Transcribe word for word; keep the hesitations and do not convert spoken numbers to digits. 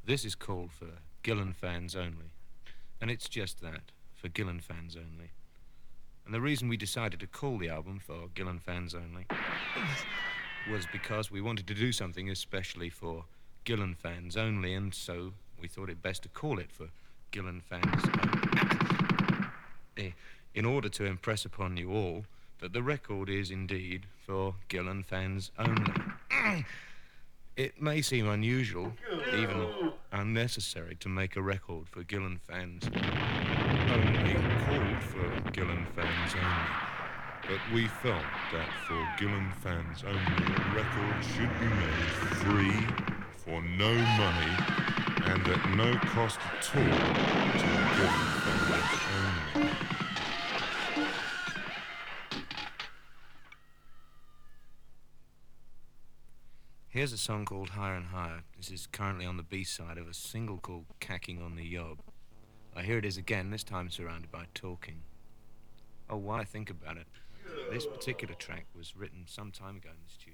This is called For Gillan Fans Only. And it's just that, for Gillan fans only. And the reason we decided to call the album For Gillan Fans Only was because we wanted to do something especially for Gillan fans only, and so we thought it best to call it For Gillan Fans Only. In order to impress upon you all that the record is indeed for Gillan fans only. It may seem unusual, even unnecessary, to make a record for Gillan fans only, called For Gillan Fans Only. But we felt that For Gillan Fans Only, a record should be made free, for no money, and at no cost at all to Gillan fans only. Here's a song called Higher and Higher. This is currently on the B-side of a single called Cacking on the Yob. Uh, here it is again, this time surrounded by talking. Oh, while I think about it, this particular track was written some time ago in the studio.